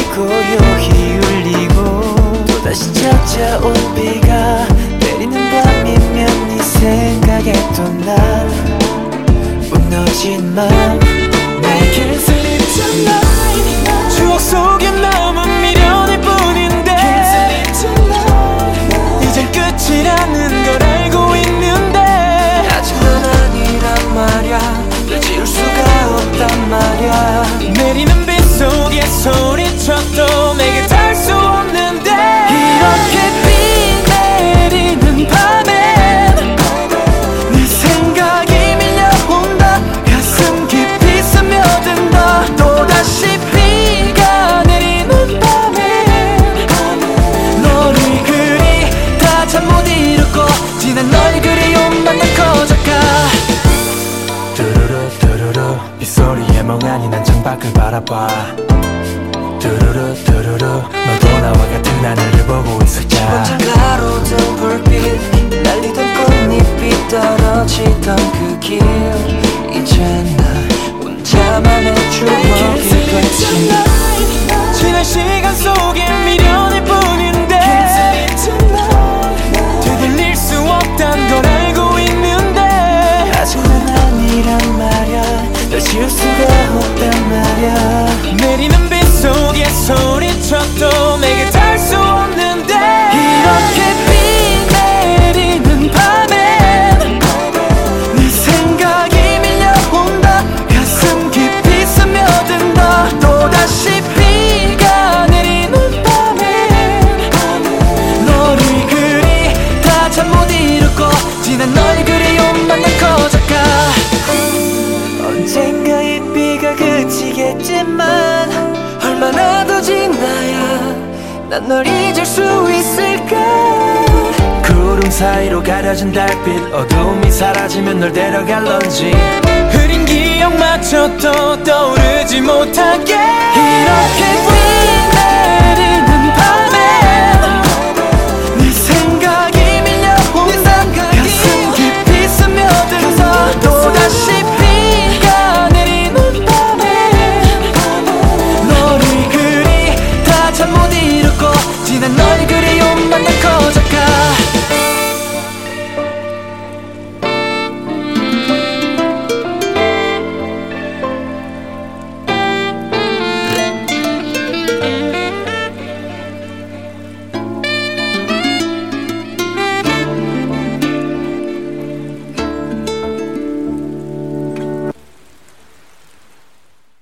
고요히 울리고 또다시 찾아온 비가 내리는 밤이면 네 생각에 또 난 무너진 맘 내게 sleep tonight 추억 속에 남은 미련일 뿐인데 이젠 끝이라는 걸 알고 있는데 하지만 아니란 말야 널 지울 수가 없단 말야 내리는 비 속에 소리쳐도 내게 닿을 수 없는데 이렇게 비 내리는 밤엔 네 생각이 밀려온다 가슴 깊이 스며든다 또다시 비가 내리는 밤엔 너를 그리 다 잠 못 이루고 지난 널 그리움만 난 커져가 뚜루루 뚜루루 빗소리에 멍하니 난 창밖을 바라봐 뚜루루 뚜루루 너도 나와 같은 하늘을 보고 있었자 번쩍 가로등 불빛 날리던 꽃잎이 떨어지던 그 길 이젠 나 혼자만의 추억이 됐지 지난 시간 속에 미련일 뿐인데 되돌릴 수 없단 걸 알고 있는데 하지만 아니란 말야 널 지울 수가 없단 말야 내리는 비 속에 소리쳐도 내게 닿을 수 없는데 이렇게 비 내리는 밤엔 네 생각이 밀려온다 가슴 깊이 스며든다 또다시 비가 내리는 밤엔 너를 그리 다 잠 못 이루고 지난 널 그리움만 난 커져가 언젠가 이 비가 그치겠지만 얼마나 더 지나야 난 널 잊을 수 있을까 구름 사이로 가려진 달빛 어두움이 사라지면 널 데려갈런지 흐린 기억마저도 떠오르지 못하게 이렇게 비 내리는 밤엔 네 생각이 밀려온다 가슴 깊이 스며든다 또다시 비가 내리는 밤엔 너를 그리 다 잠 못 이루고 지난 널